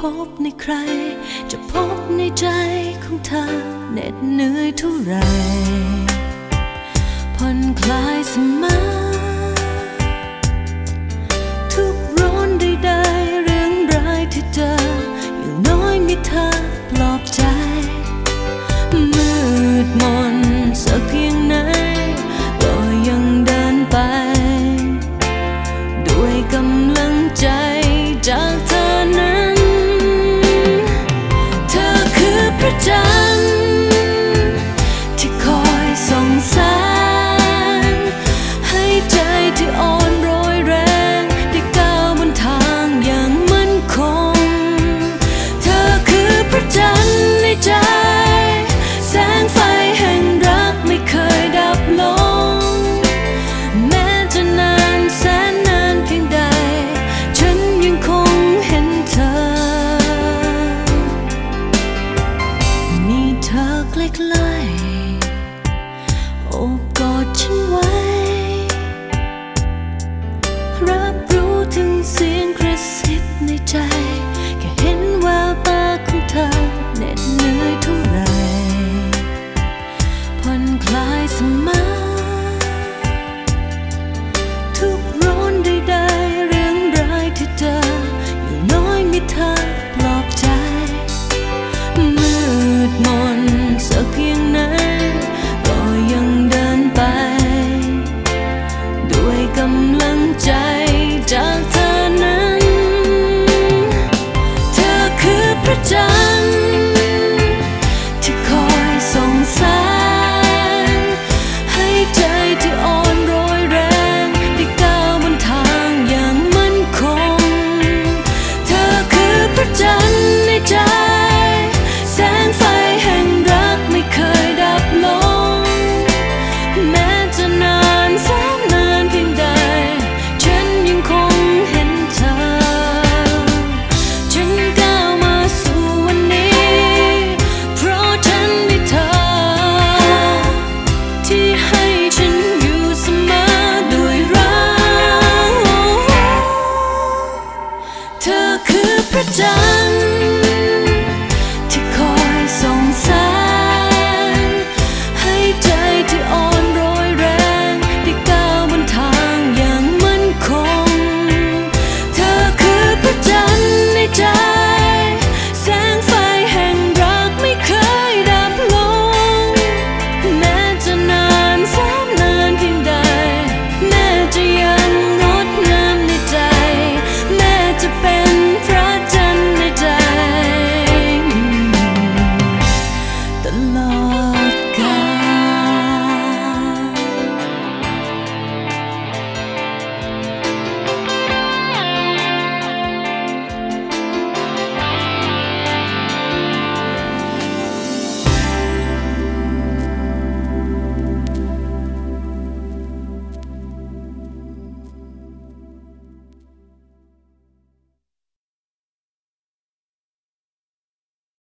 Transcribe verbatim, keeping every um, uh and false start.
บในใครจะพบในใจของเธอเหน็ดเหนื่อยเท่าไรผ่อนคลายเสมอทุกร้อนใดๆเรื่องร้ายที่เจออย่างน้อยมีเธอปลอบใจมืดมนสักเพียงไหนก็ยังเดินไปด้วยกำลังใจจากเธอนั้นเธอคือพระจันทร์ที่คอยส่องแสงให้ใจที่อ่อนโรยแรงได้ก้าวบนทางอย่างมั่นคงเธอคือพระจันทร์ในใจแสงไฟแห่งรักไม่เคยดับลงแม้จะนานแสนนานเพียงใดฉันยังคงเห็นเธอมีเธอใกล้ๆโอบกอดฉันไว้รับรู้ถึงเสียงกระซิบในใจแค่เห็นแววตาของเธอเหน็ดเหนื่อยเท่าไรผ่อนคลายเสมอทุกร้อนใดๆเรื่องร้ายที่เจออย่างน้อยมีเธอปลอบใจมืดมนสักเพียงไหนก็ยังเดินไปด้วยกำลังใจจากเธอนั้นเธอคือพระจันทร์ที่คอยส่องแสงให้ใจที่อ่อนโรยแรงได้ก้าวบนทางอย่างมั่นคงเธอคือพระจันทร์ในใจแสงไฟแห่งรักไม่เคยดับลงแม้จะนานแสนนานเพียงใดฉันยังคงเห็นเธอฉันก้าวมาสู่วันนี้เพราะฉันมีเธอที่ให้ฉันอยู่เสมอด้วยรักเธอคือพระจันทร์ที่คอยส่องแสงให้ใจที่อ่อนโรยแรงได้ก้าวบนทางอย่างมั่นคงเธอคือพระจันทร์ในใจแสงไฟแห่งรักไม่เคยดับลงแม้จะนานแสนนานเพียงใดแม้จะยังงดงามในใจแม้จะเป็นพระจันทร์ในใจตลอด